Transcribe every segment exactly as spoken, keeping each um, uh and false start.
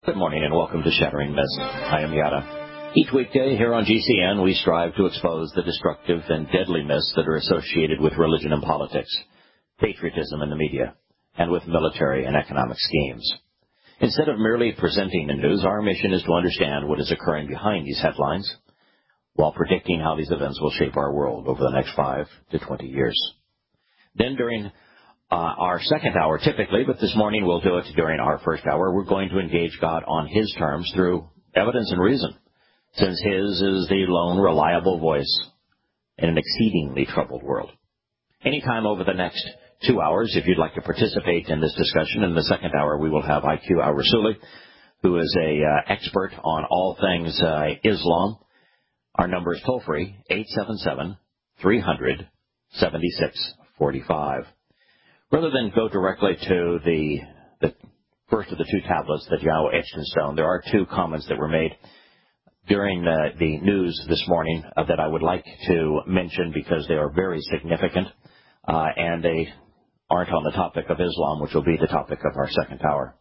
Good morning and welcome to Shattering Myths. I am Yada. Each weekday here on G C N, we strive to expose the destructive and deadly myths that are associated with religion and politics, patriotism in the media, and with military and economic schemes. Instead of merely presenting the news, our mission is to understand what is occurring behind these headlines while predicting how these events will shape our world over the next five to twenty years. Then during Uh, our second hour typically, but this morning we'll do it during our first hour. We're going to engage God on His terms through evidence and reason, since His is the lone reliable voice in an exceedingly troubled world. Anytime over the next two hours, if you'd like to participate in this discussion, in the second hour we will have I Q Al-Rasuli, who is a uh, expert on all things uh, Islam. Our number is toll-free, eight seven seven, three hundred, seventy-six forty-five. Rather than go directly to the, the first of the two tablets that Yahweh etched in stone, there are two comments that were made during the, the news this morning uh, that I would like to mention because they are very significant, uh, and they aren't on the topic of Islam, which will be the topic of our second hour.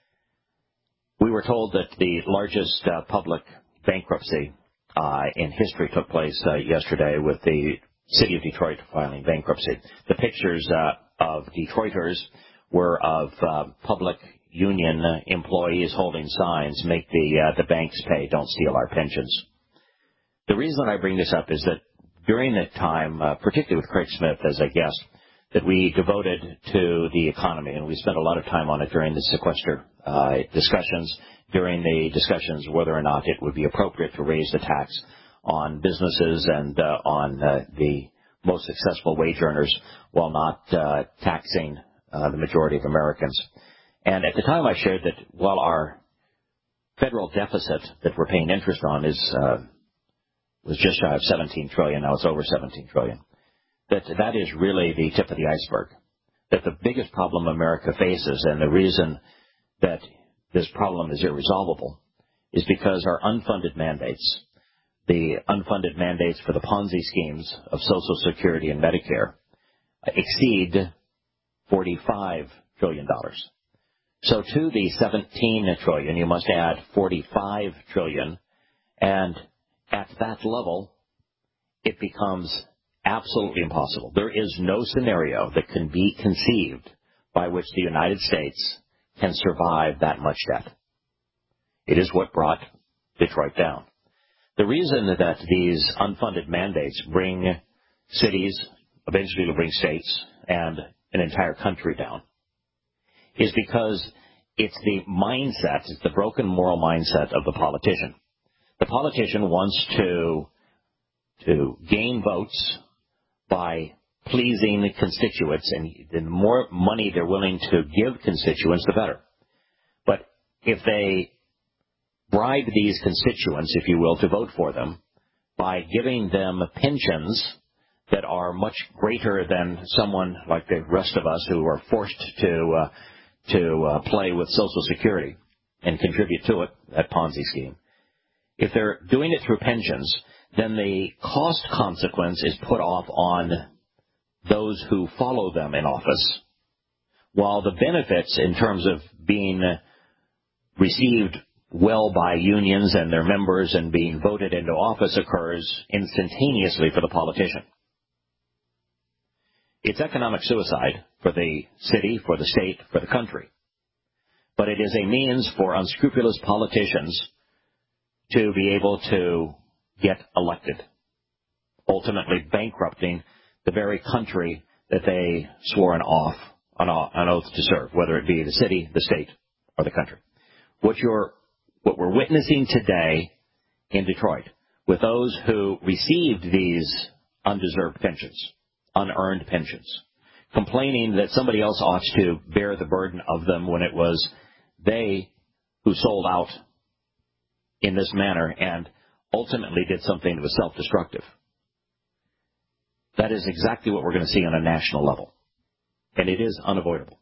We were told that the largest uh, public bankruptcy uh, in history took place uh, yesterday with the city of Detroit filing bankruptcy. The pictures uh, of Detroiters were of uh, public union employees holding signs, make the uh, the banks pay, don't steal our pensions. The reason I bring this up is that during that time, uh, particularly with Craig Smith as a guest, that we devoted to the economy, and we spent a lot of time on it during the sequester uh, discussions, during the discussions whether or not it would be appropriate to raise the tax on businesses and uh, on uh, the most successful wage earners while not uh, taxing uh, the majority of Americans. And at the time I shared that while our federal deficit that we're paying interest on is uh, was just shy of seventeen trillion dollars, now it's over seventeen trillion dollars, that that is really the tip of the iceberg. That the biggest problem America faces, and the reason that this problem is irresolvable, is because our unfunded mandates, the unfunded mandates for the Ponzi schemes of Social Security and Medicare, exceed forty-five trillion dollars. So to the seventeen trillion dollars, you must add forty-five trillion dollars, and at that level, it becomes absolutely impossible. There is no scenario that can be conceived by which the United States can survive that much debt. It is what brought Detroit down. The reason that these unfunded mandates bring cities, eventually will bring states, and an entire country down, is because it's the mindset, it's the broken moral mindset of the politician. The politician wants to, to gain votes by pleasing constituents, and the more money they're willing to give constituents, the better. But if they bribe these constituents, if you will, to vote for them by giving them pensions that are much greater than someone like the rest of us who are forced to uh, to uh, play with Social Security and contribute to it, that Ponzi scheme. If they're doing it through pensions, then the cost consequence is put off on those who follow them in office, while the benefits in terms of being received well by unions and their members and being voted into office occurs instantaneously for the politician. It's economic suicide for the city, for the state, for the country. But it is a means for unscrupulous politicians to be able to get elected, ultimately bankrupting the very country that they swore an oath, an oath to serve, whether it be the city, the state, or the country. What you're What we're witnessing today in Detroit with those who received these undeserved pensions, unearned pensions, complaining that somebody else ought to bear the burden of them when it was they who sold out in this manner and ultimately did something that was self-destructive. That is exactly what we're going to see on a national level, and it is unavoidable.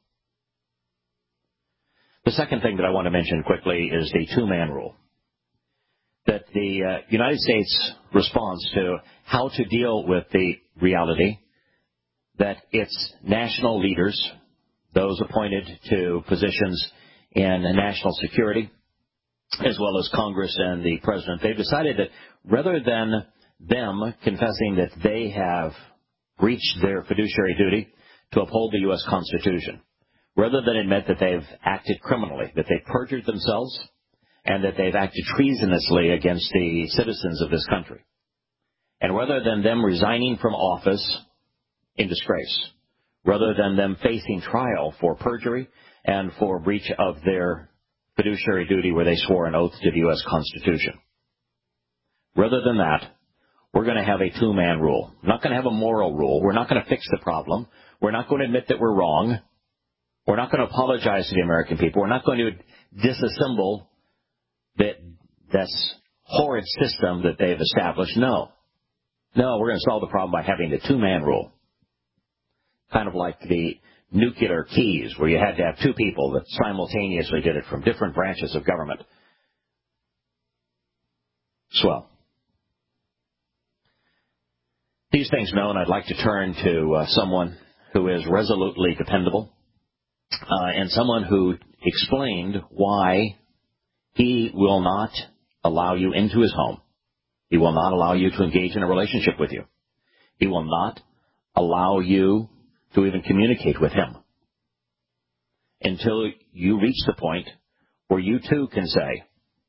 The second thing that I want to mention quickly is the two-man rule. That the uh, United States responds to how to deal with the reality that its national leaders, those appointed to positions in national security, as well as Congress and the President, they've decided that rather than them confessing that they have breached their fiduciary duty to uphold the U S Constitution, rather than admit that they've acted criminally, that they've perjured themselves, and that they've acted treasonously against the citizens of this country, and rather than them resigning from office in disgrace, rather than them facing trial for perjury and for breach of their fiduciary duty where they swore an oath to the U S Constitution, rather than that, we're going to have a two-man rule. We're not going to have a moral rule. We're not going to fix the problem. We're not going to admit that we're wrong. We're not going to apologize to the American people. We're not going to disassemble that this horrid system that they've established. No. No, we're going to solve the problem by having the two-man rule. Kind of like the nuclear keys, where you had to have two people that simultaneously did it from different branches of government. Swell. These things known, I'd like to turn to uh, someone who is resolutely dependable, uh, and someone who explained why he will not allow you into his home. He will not allow you to engage in a relationship with you. He will not allow you to even communicate with him until you reach the point where you too can say,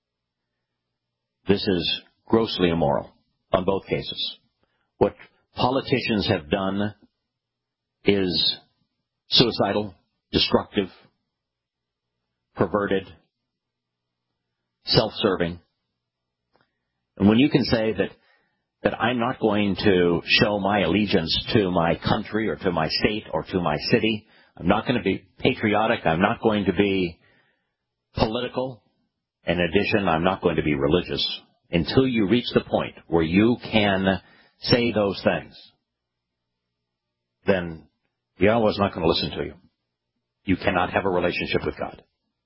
this is grossly immoral on both cases. What politicians have done is suicidal, destructive, perverted, self-serving. And when you can say that, that I'm not going to show my allegiance to my country or to my state or to my city, I'm not going to be patriotic, I'm not going to be political, in addition, I'm not going to be religious, until you reach the point where you can say those things, then Yahweh's not going to listen to you. You cannot have a relationship with God.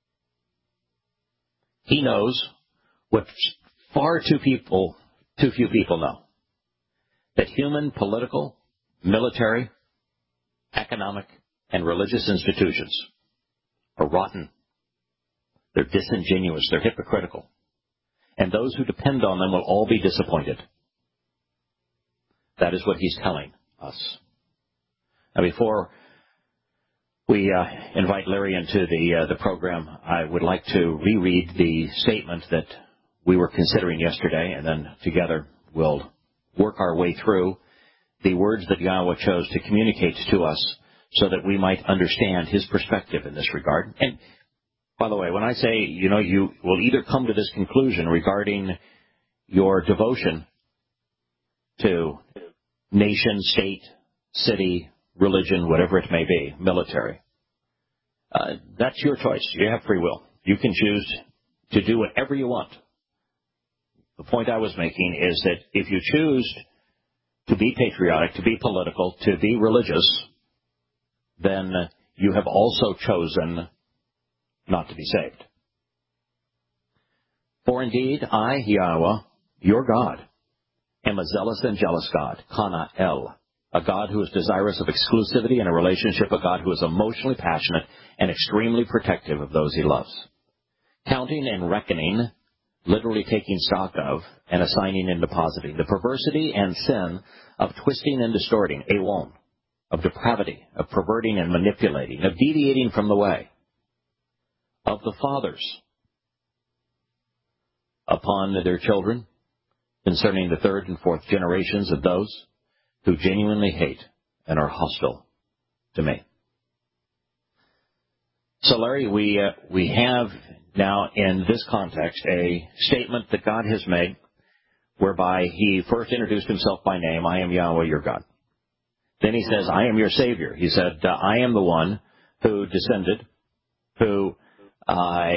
He knows what far too people, too few people know, that human, political, military, economic, and religious institutions are rotten. They're disingenuous. They're hypocritical. And those who depend on them will all be disappointed. That is what he's telling us. Now, before we uh, invite Larry into the uh, the program, I would like to reread the statement that we were considering yesterday, and then together we'll work our way through the words that Yahweh chose to communicate to us so that we might understand his perspective in this regard. And, by the way, when I say, you know, you will either come to this conclusion regarding your devotion to nation, state, city, religion, whatever it may be, military. Uh, that's your choice. You have free will. You can choose to do whatever you want. The point I was making is that if you choose to be patriotic, to be political, to be religious, then you have also chosen not to be saved. For indeed, I, Yahweh, your God, am a zealous and jealous God, Kana El, a God who is desirous of exclusivity in a relationship, a God who is emotionally passionate and extremely protective of those he loves. Counting and reckoning, literally taking stock of, and assigning and depositing, the perversity and sin of twisting and distorting, Awon, of depravity, of perverting and manipulating, of deviating from the way, of the fathers upon their children, concerning the third and fourth generations of those who genuinely hate and are hostile to me. So, Larry, we uh, we have now in this context a statement that God has made whereby he first introduced himself by name, I am Yahweh, your God. Then he says, I am your Savior. He said, uh, I am the one who descended, who uh,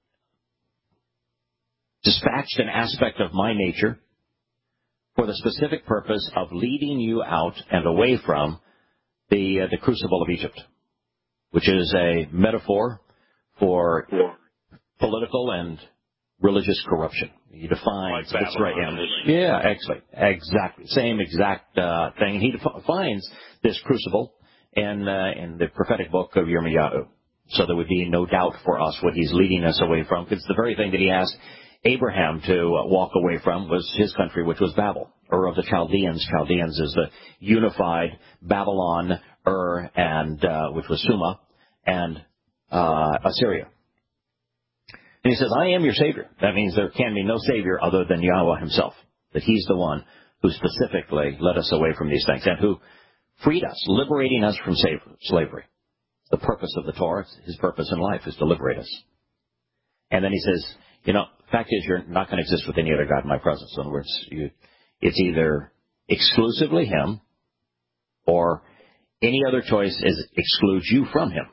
dispatched an aspect of my nature for the specific purpose of leading you out and away from the, uh, the crucible of Egypt, which is a metaphor for political and religious corruption. He defines, like that's right, yeah, yeah, actually, exactly, same exact uh, thing. He defines this crucible in uh, in the prophetic book of Yirmiyahu. so there would be no doubt for us what he's leading us away from, because the very thing that he asked Abraham to walk away from was his country, which was Babel, Ur of the Chaldeans. Chaldeans is the unified Babylon, Ur, and uh, which was Sumer, and uh, Assyria. And he says, I am your Savior. That means there can be no Savior other than Yahweh himself, that he's the one who specifically led us away from these things and who freed us, liberating us from slavery. The purpose of the Torah, his purpose in life, is to liberate us. And then he says, you know, the fact is you're not going to exist with any other God in my presence. In other words, you, it's either exclusively him or any other choice is excludes you from him.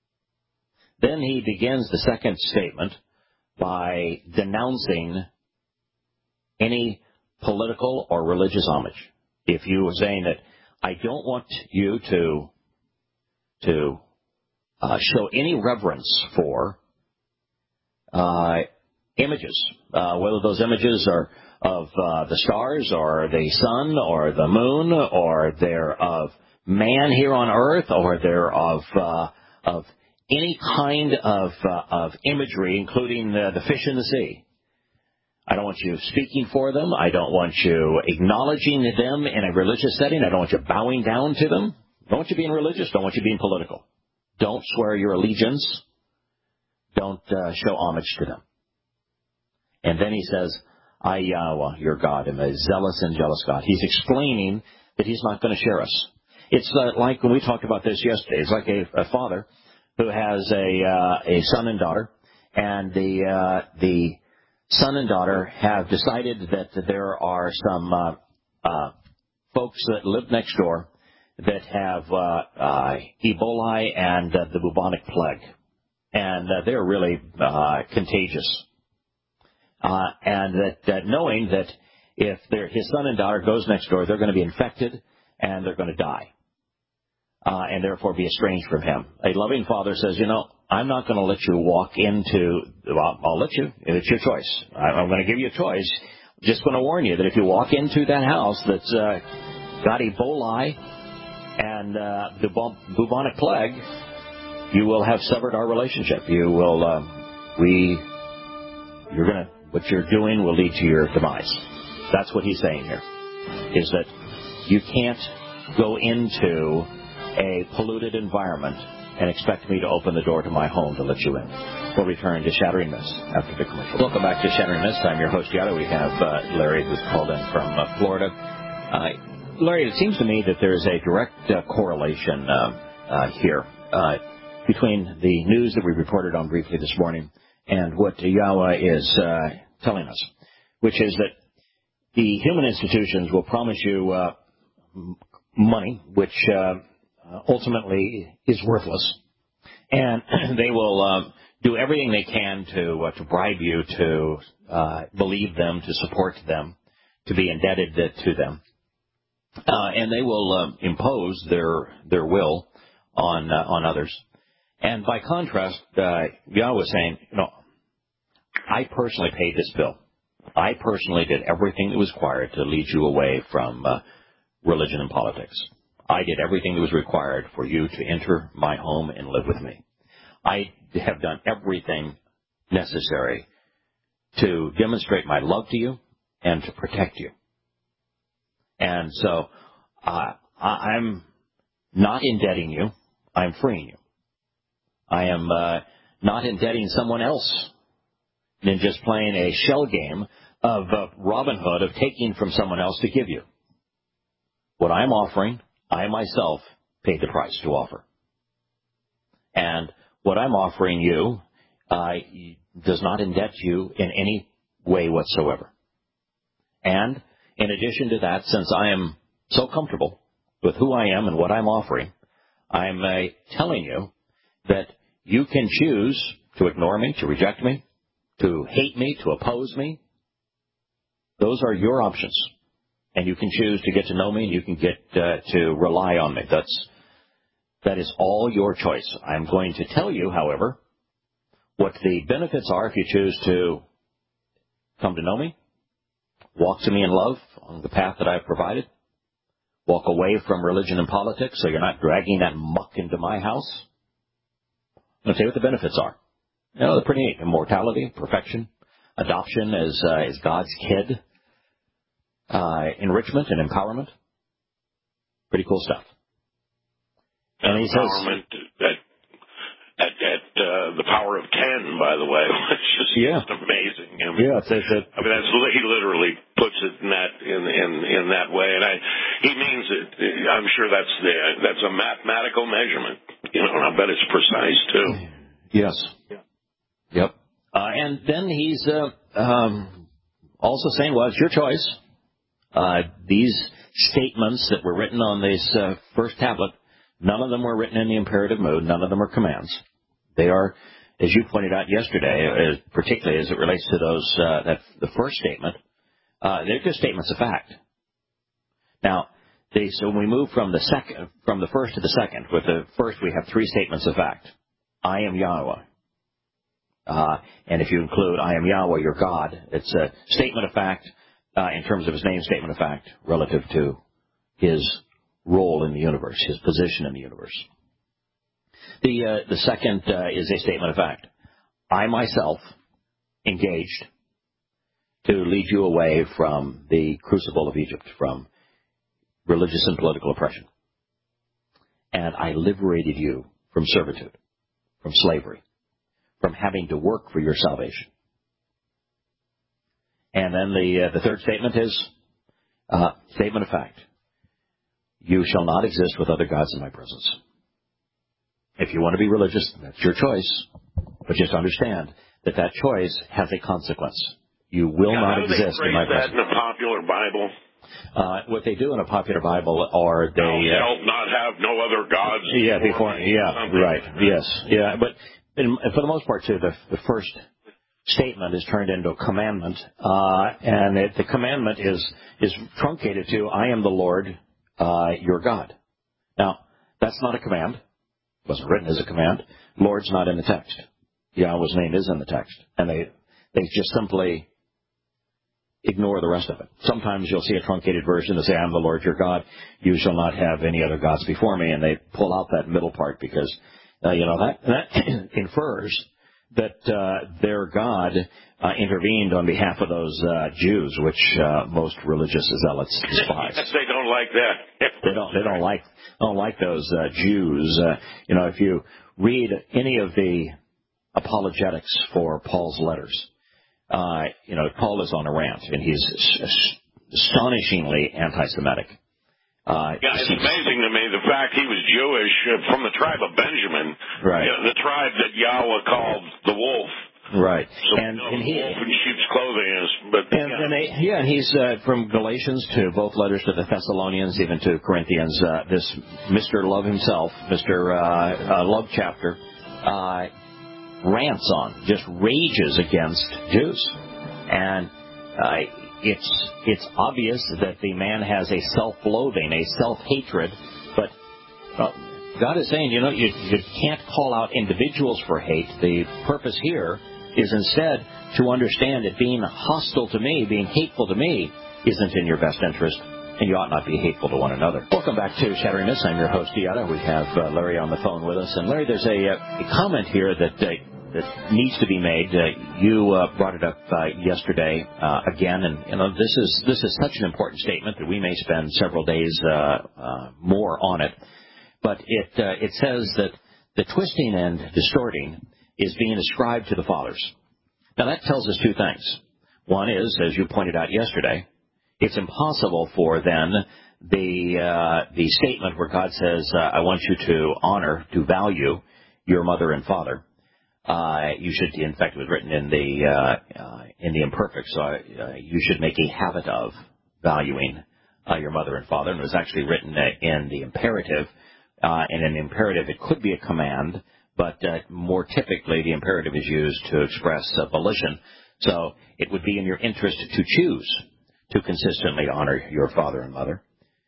Then he begins the second statement by denouncing any political or religious homage. If you were saying that I don't want you to to uh, show any reverence for uh, images, uh, whether those images are of uh, the stars or the sun or the moon, or they're of man here on earth, or they're of uh, of any kind of uh, of imagery, including the, the fish in the sea. I don't want you speaking for them. I don't want you acknowledging them in a religious setting. I don't want you bowing down to them. Don't want you being religious. Don't want you being political. Don't swear your allegiance. Don't uh, show homage to them. And then he says, I, Yahweh, your God, am a zealous and jealous God. He's explaining that he's not going to share us. It's uh, like when we talked about this yesterday. It's like a, a father who has a uh, a son and daughter, and the uh, the son and daughter have decided that there are some uh, uh, folks that live next door that have uh, uh, Ebola and uh, the bubonic plague, and uh, they're really uh, contagious. Uh, and that, that knowing that if his son and daughter goes next door, they're going to be infected and they're going to die. Uh, and therefore be estranged from him. A loving father says, you know, I'm not going to let you walk into, well, I'll let you, it's your choice. I'm going to give you a choice. Just going to warn you that if you walk into that house that's uh, got Ebola and uh, the bubonic plague, you will have severed our relationship. You will, uh, we, you're going to, what you're doing will lead to your demise. That's what he's saying here, is that you can't go into a polluted environment and expect me to open the door to my home to let you in. We'll return to Shattering Myths after the commercial. Welcome back to Shattering Myths. I'm your host, Yada. We have uh, Larry, who's called in from uh, Florida. Uh, Larry, it seems to me that there's a direct uh, correlation uh, uh, here uh, between the news that we reported on briefly this morning and what Yahweh is uh, telling us, which is that the human institutions will promise you uh, money, which uh, ultimately is worthless, and they will uh, do everything they can to uh, to bribe you to uh, believe them, to support them, to be indebted to them, uh, and they will uh, impose their their will on uh, on others. And by contrast, uh, Yahweh was saying, you know, I personally paid this bill. I personally did everything that was required to lead you away from uh, religion and politics. I did everything that was required for you to enter my home and live with me. I have done everything necessary to demonstrate my love to you and to protect you. And so uh, I'm not indebting you. I'm freeing you. I am uh, not indebting someone else than just playing a shell game of uh, Robin Hood, of taking from someone else to give you. What I'm offering, I myself paid the price to offer. And what I'm offering you uh, does not indebt you in any way whatsoever. And in addition to that, since I am so comfortable with who I am and what I'm offering, I'm uh, telling you that you can choose to ignore me, to reject me, to hate me, to oppose me. Those are your options. And you can choose to get to know me, and you can get uh, to rely on me. That's, that is all your choice. I'm going to tell you, however, what the benefits are if you choose to come to know me, walk to me in love on the path that I've provided, walk away from religion and politics so you're not dragging that muck into my house. I'll tell you what the benefits are. You know, they're pretty neat. Immortality, perfection, adoption as, uh, as God's kid, uh, enrichment and empowerment. Pretty cool stuff. And he empowerment says, at, at, at uh, the power of ten, by the way. It's just, yeah. just amazing. I mean, yeah, it's, it's a, I mean, that's, he literally puts it in that in in, in that way, and I he means it. I'm sure that's the that's a mathematical measurement. You know, and I bet it's precise too. Yes. Yeah. Yep. Uh, and then he's uh, um, also saying, well, it's your choice. Uh, these statements that were written on this uh, first tablet, none of them were written in the imperative mood. None of them are commands. They are, as you pointed out yesterday, as, particularly as it relates to those uh, that the first statement, uh, they're just statements of fact. Now, they, so when we move from the second, from the first to the second, with the first we have three statements of fact. I am Yahweh. Uh, and if you include I am Yahweh, your God, it's a statement of fact uh, in terms of his name, statement of fact relative to his role in the universe, his position in the universe. The uh, the second uh, is a statement of fact. I myself engaged to lead you away from the crucible of Egypt, from religious and political oppression. And I liberated you from servitude, from slavery, from having to work for your salvation. And then the uh, the third statement is uh, statement of fact. You shall not exist with other gods in my presence. If you want to be religious, that's your choice. But just understand that that choice has a consequence. You will yeah, not exist in my presence. How do they phrase that in a popular Bible? Uh, what they do in a popular Bible are they... Thou uh, shalt not have no other gods. Yeah, before... Yeah, right. Yes. Yeah, but in, for the most part, too, the, the first statement is turned into a commandment. Uh, and it, the commandment is, is truncated to, I am the Lord, uh, your God. Now, that's not a command. It wasn't written as a command. Lord's not in the text. Yahweh's name is in the text. And they, they just simply ignore the rest of it. Sometimes you'll see a truncated version that say, I am the Lord your God. You shall not have any other gods before me. And they pull out that middle part because, uh, you know, that, that infers that uh, their God uh, intervened on behalf of those uh, Jews, which uh, most religious zealots despise. They don't like that. They don't. They don't like. Don't like those uh, Jews. Uh, you know, if you read any of the apologetics for Paul's letters, uh, you know, Paul is on a rant, and he's astonishingly anti-Semitic. Uh, yeah, it's amazing to me the fact he was Jewish uh, from the tribe of Benjamin, right? You know, the tribe that Yahweh called the wolf, right? So, and, you know, and he wolf in sheep's clothing is, but and, yeah. and they, yeah, and he's uh, from Galatians to both letters to the Thessalonians, even to Corinthians. Uh, this Mister Love himself, Mister Uh, uh, Love chapter, uh, rants on, just rages against Jews, and. Uh, It's it's obvious that the man has a self-loathing, a self-hatred, but uh, God is saying, you know, you, you can't call out individuals for hate. The purpose here is instead to understand that being hostile to me, being hateful to me, isn't in your best interest, and you ought not be hateful to one another. Welcome back to Shattering Myths. I'm your host, Yada. We have uh, Larry on the phone with us. And Larry, there's a, uh, a comment here that... Uh, that needs to be made. Uh, you uh, brought it up uh, yesterday uh, again, and you know this is this is such an important statement that we may spend several days uh, uh, more on it. But it uh, it says that the twisting and distorting is being ascribed to the fathers. Now that tells us two things. One is, as you pointed out yesterday, it's impossible for then the uh, the statement where God says, uh, "I want you to honor, to value your mother and father." Uh, you should, in fact, it was written in the uh, uh, in the imperfect, so uh, you should make a habit of valuing uh, your mother and father. And it was actually written uh, in the imperative, uh, and in the imperative it could be a command, but uh, more typically the imperative is used to express uh, volition. So it would be in your interest to choose to consistently honor your father and mother.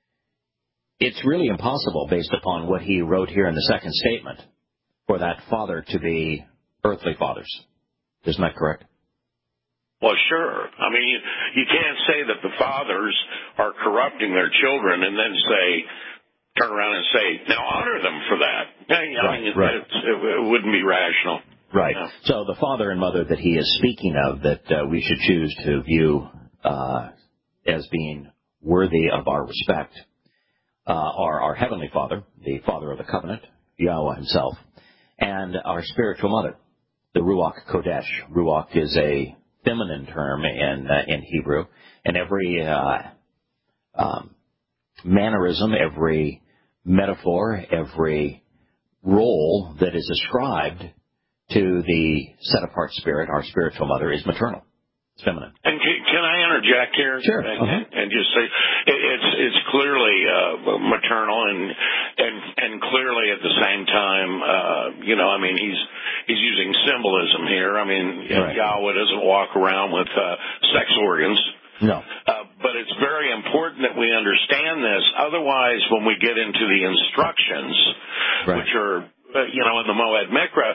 It's really impossible, based upon what he wrote here in the second statement, for that father to be earthly fathers. Isn't that correct? Well, sure. I mean, you, you can't say that the fathers are corrupting their children and then say, turn around and say, now honor them for that. I mean, right, it, right. It's, it, it wouldn't be rational. Right. Yeah. So the father and mother that he is speaking of that uh, we should choose to view uh, as being worthy of our respect uh, are our Heavenly Father, the Father of the Covenant, Yahweh himself, and our spiritual mother, the Ruach Kodesh. Ruach is a feminine term in uh, in Hebrew, and every uh, um, mannerism, every metaphor, every role that is ascribed to the set-apart spirit, our spiritual mother, is maternal. It's feminine. And can, can I interject here? Sure. And, uh-huh. and, and just say it, it's it's clearly uh, maternal, and and and clearly at the same time, uh, you know, I mean, he's he's using symbolism here. I mean, right. Yahweh doesn't walk around with uh, sex organs. No. Uh, but it's very important that we understand this. Otherwise, when we get into the instructions, right. which are Uh, you know, in the Moed Mikra,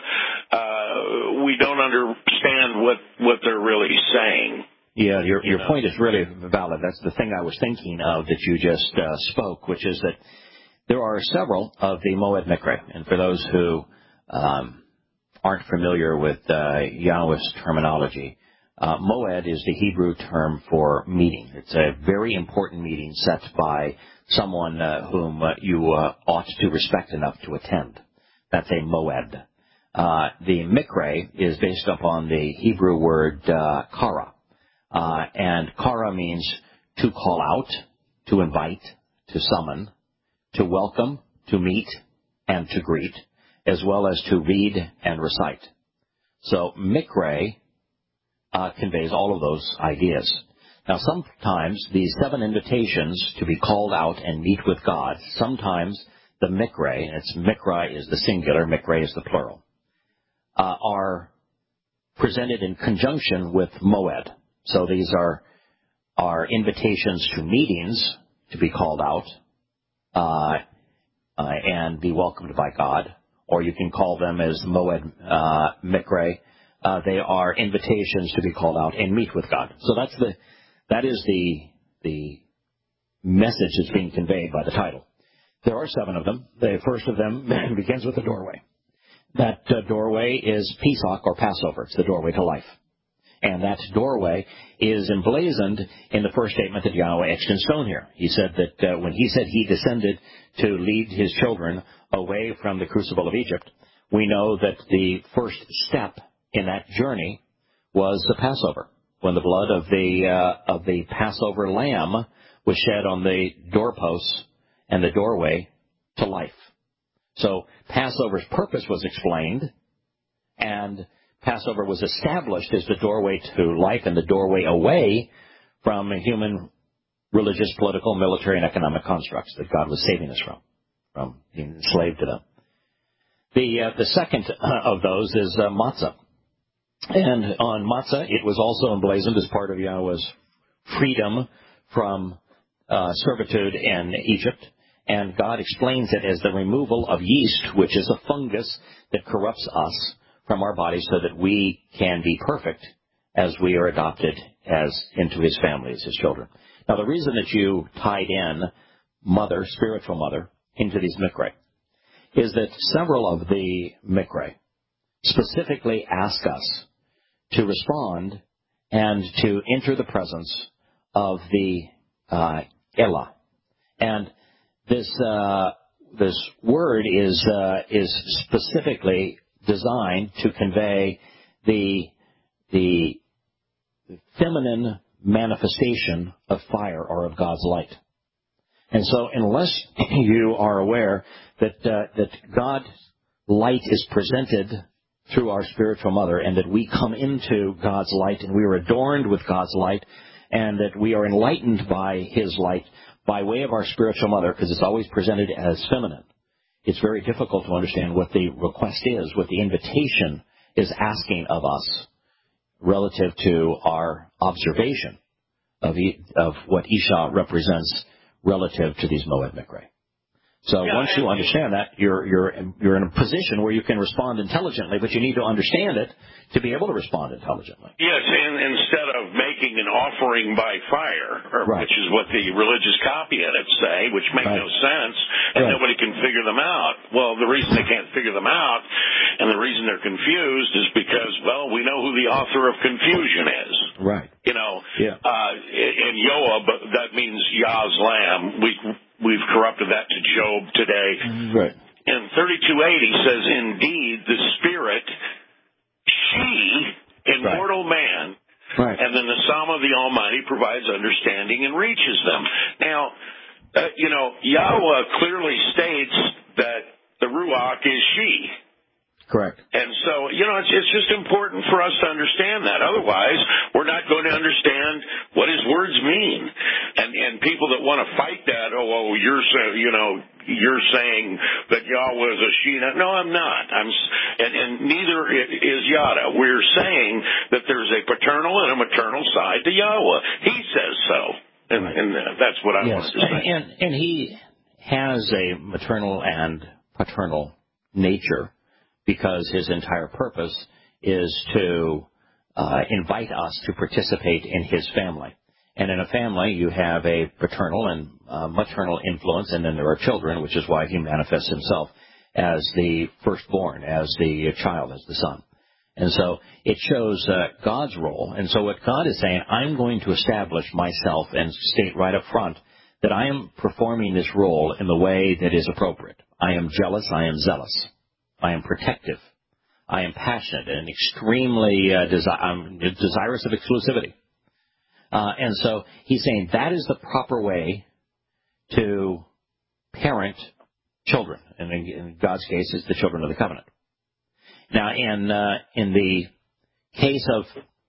uh, we don't understand what, what they're really saying. Yeah, your your you know? point is really valid. That's the thing I was thinking of that you just uh, spoke, which is that there are several of the Moed Mikra. And for those who um, aren't familiar with uh, Yahweh's terminology, uh, Moed is the Hebrew term for meeting. It's a very important meeting set by someone uh, whom uh, you uh, ought to respect enough to attend. That's a moed. Uh, the mikre is based upon the Hebrew word uh, kara. Uh, and kara means to call out, to invite, to summon, to welcome, to meet, and to greet, as well as to read and recite. So mikre uh, conveys all of those ideas. Now, sometimes these seven invitations to be called out and meet with God, sometimes the mikre, and it's mikra is the singular, mikre is the plural, uh, are presented in conjunction with moed. So these are are invitations to meetings to be called out uh, uh, and be welcomed by God, or you can call them as moed uh, mikre. Uh, they are invitations to be called out and meet with God. So that's the that is the the message that's being conveyed by the title. There are seven of them. The first of them begins with the doorway. That uh, doorway is Pesach, or Passover. It's the doorway to life. And that doorway is emblazoned in the first statement that Yahweh etched in stone here. He said that uh, when he said he descended to lead his children away from the crucible of Egypt, we know that the first step in that journey was the Passover, when the blood of the uh, of the Passover lamb was shed on the doorposts and the doorway to life. So Passover's purpose was explained, and Passover was established as the doorway to life and the doorway away from human, religious, political, military, and economic constructs that God was saving us from, from being enslaved to them. The uh, the second of those is uh, matzah. And on matzah, it was also emblazoned as part of Yahweh's freedom from uh, servitude in Egypt. And God explains it as the removal of yeast, which is a fungus that corrupts us from our bodies so that we can be perfect as we are adopted as into his family, as his children. Now, the reason that you tied in mother, spiritual mother, into these mikre is that several of the mikre specifically ask us to respond and to enter the presence of the uh, Elah. And this uh, this word is uh, is specifically designed to convey the the feminine manifestation of fire or of God's light. And so, unless you are aware that uh, that God's light is presented through our spiritual mother, and that we come into God's light, and we are adorned with God's light, and that we are enlightened by his light by way of our spiritual mother, because it's always presented as feminine, it's very difficult to understand what the request is, what the invitation is asking of us relative to our observation of, of what Isha represents relative to these Moed Mikre. So yeah, once you understand that, you're you're you're in a position where you can respond intelligently, but you need to understand it to be able to respond intelligently. Yes, and instead of making an offering by fire, or, right. which is what the religious copy edits say, which make right. no sense, and right. nobody can figure them out. Well, the reason they can't figure them out, and the reason they're confused, is because, well, we know who the author of confusion is. Right. You know, yeah. uh, in Yoab, that means Yah's lamb. We, we've corrupted that to Job today. Right. And thirty-two eighty says, indeed, the Spirit, she, immortal right. man, right. and then the Psalm of the Almighty provides understanding and reaches them. Now, uh, you know, Yahweh clearly states that the Ruach is she. Correct. And so, you know, it's, it's just important for us to understand that. Otherwise, we're not going to understand what his words mean. And and people that want to fight that, oh, oh, you're so, you know, you're saying that Yahweh is a she. No, I'm not. I'm, and, and neither is Yada. We're saying that there's a paternal and a maternal side to Yahweh. He says so, and, and that's what I yes. wanted to say. And and he has a maternal and paternal nature, because his entire purpose is to uh, invite us to participate in his family. And in a family, you have a paternal and uh, maternal influence, and then there are children, which is why he manifests himself as the firstborn, as the child, as the son. And so it shows uh, God's role. And so what God is saying, I'm going to establish myself and state right up front that I am performing this role in the way that is appropriate. I am jealous. I am zealous. I am protective. I am passionate and extremely uh, desi- I'm desirous of exclusivity. Uh, and so he's saying that is the proper way to parent children. And in, in God's case, it's the children of the covenant. Now, in uh, in the case of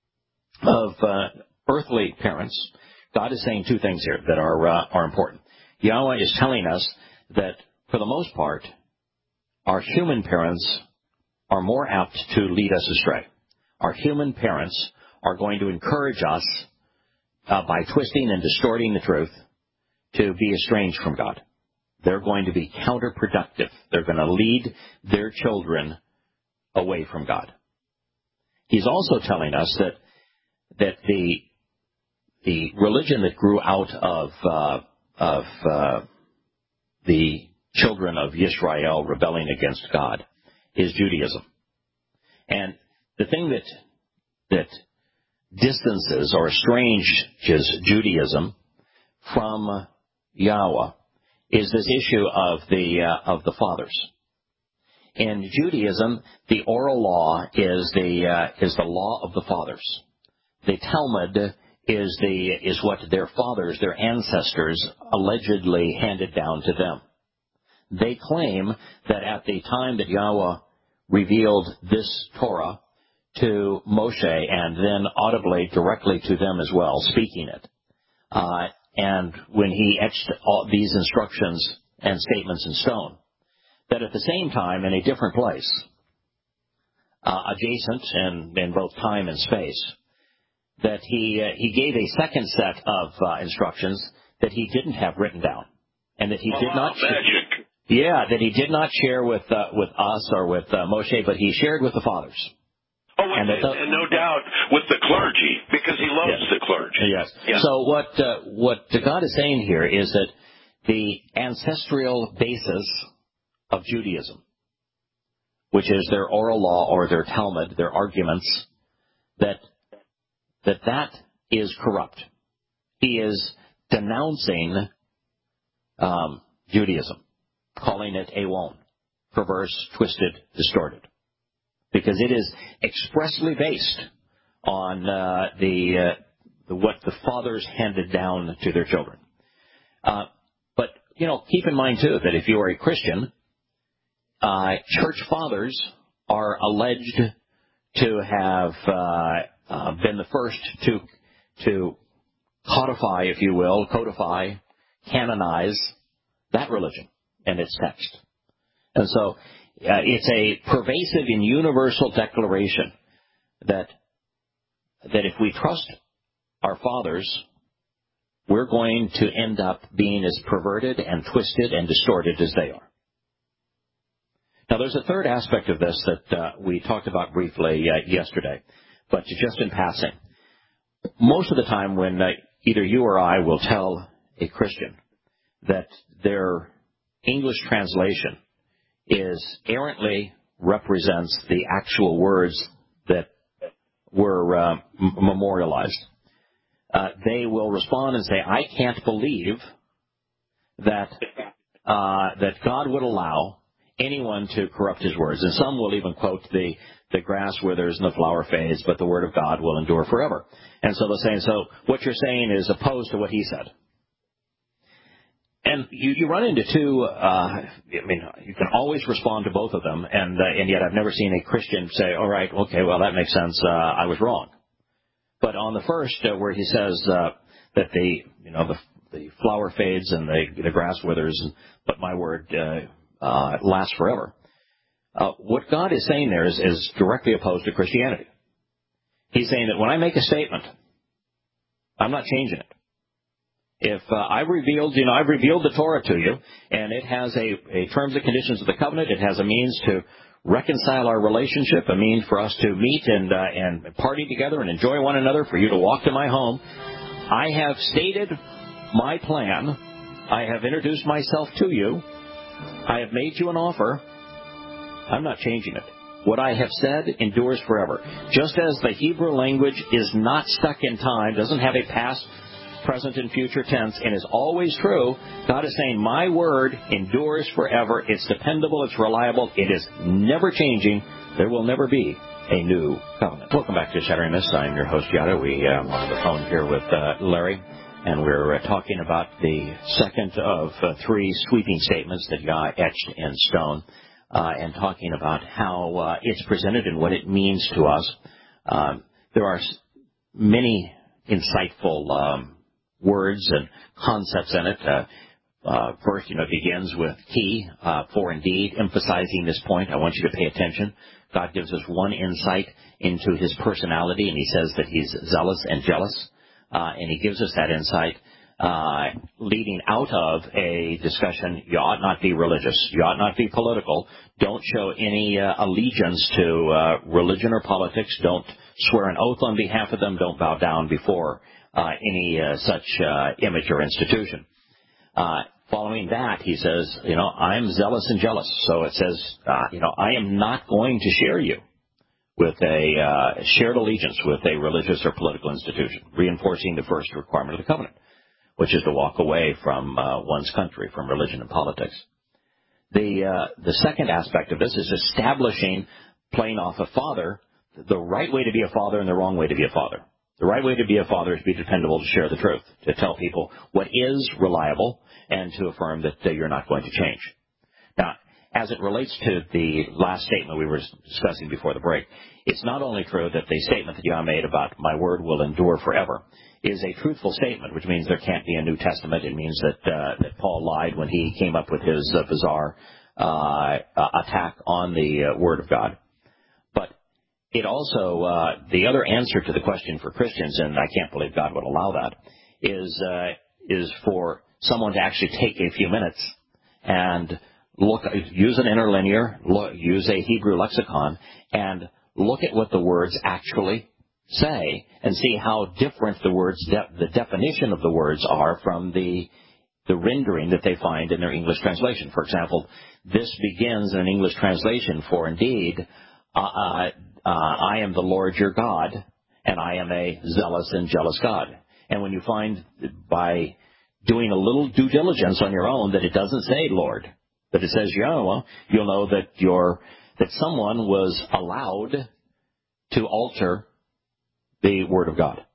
of uh, earthly parents, God is saying two things here that are uh, are important. Yahweh is telling us that for the most part, our human parents are more apt to lead us astray. Our human parents are going to encourage us uh, by twisting and distorting the truth to be estranged from God. They're going to be counterproductive. They're going to lead their children away from God. He's also telling us that that the the religion that grew out of uh, of uh, the children of Israel rebelling against God is Judaism. And the thing that that distances or estranges Judaism from Yahweh is this issue of the uh, of the fathers. In Judaism, the oral law is the uh, is the law of the fathers. The Talmud is the is what their fathers, their ancestors, allegedly handed down to them. They claim that at the time that Yahweh revealed this Torah to Moshe and then audibly directly to them as well, speaking it, uh, and when he etched all these instructions and statements in stone, that at the same time in a different place, uh, adjacent in, in both time and space, that he uh, he gave a second set of uh, instructions that he didn't have written down, and that he oh, did wow, not. Magic. Sh- yeah, that he did not share with uh, with us or with uh, Moshe, but he shared with the fathers. Oh, and, and, the, and no doubt with the clergy, because he loves yes. the clergy. Yes. Yeah. So what uh, what God is saying here is that the ancestral basis of Judaism, which is their oral law or their Talmud, their arguments, that that that is corrupt. He is denouncing um, Judaism, calling it Awon, perverse, twisted, distorted, because it is expressly based on uh, the, uh, the what the fathers handed down to their children. Uh, but you know, keep in mind too that if you are a Christian, uh, church fathers are alleged to have uh, uh, been the first to to codify, if you will, codify, canonize that religion and its text. And so uh, it's a pervasive and universal declaration that that if we trust our fathers, we're going to end up being as perverted and twisted and distorted as they are. Now, there's a third aspect of this that uh, we talked about briefly uh, yesterday, but just in passing. most of the time when uh, either you or I will tell a Christian that their English translation is errantly represents the actual words that were uh, m- memorialized, uh, they will respond and say, I can't believe that uh, that God would allow anyone to corrupt his words. And some will even quote the, the grass withers and the flower fades, but the word of God will endure forever. And so they're saying, so what you're saying is opposed to what he said. And you, you run into two, uh, I mean, you can always respond to both of them, and uh, and yet I've never seen a Christian say, all right, okay, well, that makes sense, uh, I was wrong. But on the first, uh, where he says uh, that the, you know, the, the flower fades and the, the grass withers, but my word uh, uh, lasts forever, uh, what God is saying there is, is directly opposed to Christianity. He's saying that when I make a statement, I'm not changing it. If uh, I've revealed, you know, I've revealed the Torah to you, and it has a, a terms and conditions of the covenant, it has a means to reconcile our relationship, a means for us to meet and uh, and party together and enjoy one another, for you to walk to my home. I have stated my plan. I have introduced myself to you. I have made you an offer. I'm not changing it. What I have said endures forever. Just as the Hebrew language is not stuck in time, doesn't have a past, present, and future tense, and is always true, God is saying, my word endures forever. It's dependable. It's reliable. It is never changing. There will never be a new covenant. Welcome back to Shattering Myths. I'm your host, Yada. We uh, are on the phone here with uh, Larry, and we're uh, talking about the second of uh, three sweeping statements that Yah etched in stone, uh, and talking about how uh, it's presented and what it means to us. Um, there are many insightful um, words and concepts in it. Uh, uh, first, you know, it begins with key, uh, for indeed, emphasizing this point. I want you to pay attention. God gives us one insight into his personality, and he says that he's zealous and jealous, uh, and he gives us that insight uh, leading out of a discussion. You ought not be religious. You ought not be political. Don't show any uh, allegiance to uh, religion or politics. Don't swear an oath on behalf of them. Don't bow down before uh, any uh, such uh, image or institution. Uh, following that, he says, you know, I'm zealous and jealous. So it says, uh, you know, I am not going to share you with a uh, shared allegiance with a religious or political institution, reinforcing the first requirement of the covenant, which is to walk away from uh, one's country, from religion and politics. The uh, the second aspect of this is establishing, playing off a father, the right way to be a father and the wrong way to be a father. The right way to be a father is to be dependable, to share the truth, to tell people what is reliable, and to affirm that uh, you're not going to change. Now, as it relates to the last statement we were discussing before the break, it's not only true that the statement that Yah made about my word will endure forever is a truthful statement, which means there can't be a New Testament. It means that uh, that Paul lied when he came up with his uh, bizarre uh, uh, attack on the uh, Word of God. But it also, uh, the other answer to the question for Christians, and I can't believe God would allow that, is uh, is for someone to actually take a few minutes and look, use an interlinear, look, use a Hebrew lexicon, and look at what the words actually say, and see how different the words, de- the definition of the words are from the the rendering that they find in their English translation. For example, this begins in an English translation, for indeed, uh, uh, uh, I am the Lord your God, and I am a zealous and jealous God. And when you find by doing a little due diligence on your own that it doesn't say Lord, that it says Yahweh, you'll know that you're, that someone was allowed to alter the Word of God.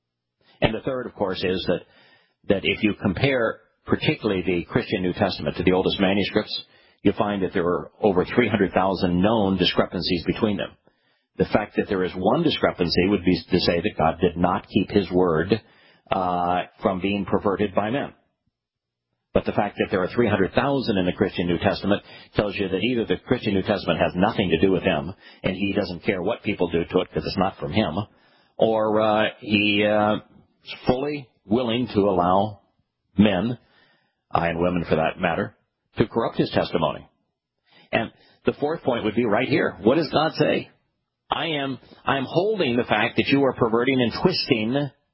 And the third, of course, is that, that if you compare particularly the Christian New Testament to the oldest manuscripts, you find that there are over three hundred thousand known discrepancies between them. The fact that there is one discrepancy would be to say that God did not keep his word uh, from being perverted by men. But the fact that there are three hundred thousand in the Christian New Testament tells you that either the Christian New Testament has nothing to do with him, and he doesn't care what people do to it because it's not from him, or uh, he uh, is fully willing to allow men, uh, and women for that matter, to corrupt his testimony. And the fourth point would be right here. What does God say? I am I am holding the fact that you are perverting and twisting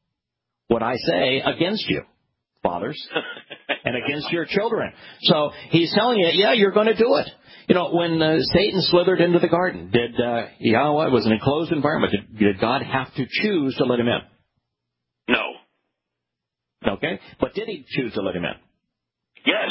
what I say against you, fathers, and against your children. So he's telling you, yeah, you're going to do it. You know, when uh, Satan slithered into the garden, did uh, Yahweh, it was an enclosed environment, did, did God have to choose to let him in? No. Okay, but did he choose to let him in? Yes.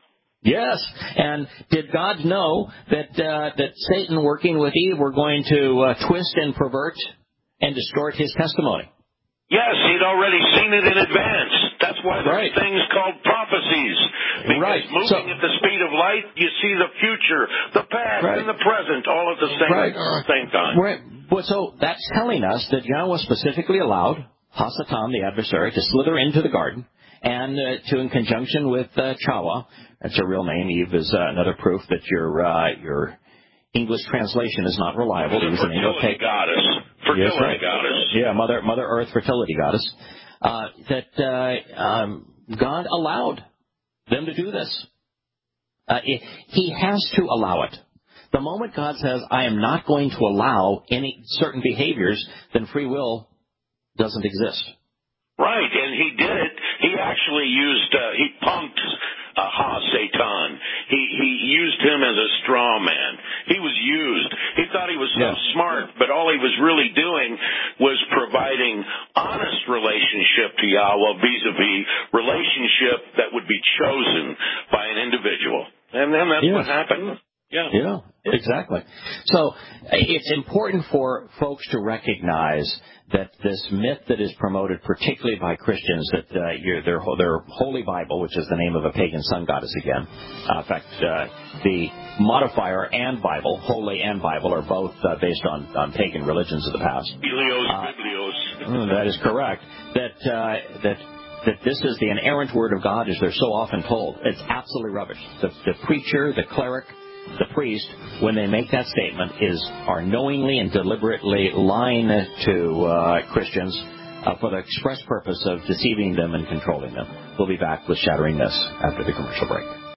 Yes, and did God know that uh, that Satan working with Eve were going to uh, twist and pervert and distort his testimony? Yes, he'd already seen it in advance. That's why there's right. things called prophecies. Because right. moving so, at the speed of light, you see the future, the past, right. and the present all at the same, right. same time. Right. Well, so that's telling us that Yahweh specifically allowed Hasatan, the adversary, to slither into the garden, and uh, to, in conjunction with uh, Chawa, that's her real name. Eve is uh, another proof that your uh, your English translation is not reliable. The fertility goddess. Fertility yes, right. goddess. Yeah, Mother Mother Earth, fertility goddess. Uh, that uh, um, God allowed them to do this. Uh, it, he has to allow it. The moment God says, I am not going to allow any certain behaviors, then free will doesn't exist. Right, and he did it. He actually used, uh, he punked uh, Ha-Satan. He, he used him as a straw man. He was used. He thought he was so yeah. smart, but all he was really doing was providing honest relationship to Yahweh, vis-a-vis relationship that would be chosen by an individual. And then that's yeah. what happened. Yeah. Yeah, exactly. So it's important for folks to recognize that this myth that is promoted, particularly by Christians, that uh, you're, their, their Holy Bible, which is the name of a pagan sun goddess again. Uh, in fact, uh, the modifier and Bible, Holy and Bible, are both uh, based on, on pagan religions of the past. Helios, uh, Biblios. That is correct. That uh, that. that this is the inerrant word of God, as they're so often told. It's absolutely rubbish. The, the preacher, the cleric, the priest, when they make that statement, is are knowingly and deliberately lying to uh, Christians uh, for the express purpose of deceiving them and controlling them. We'll be back with Shattering This after the commercial break.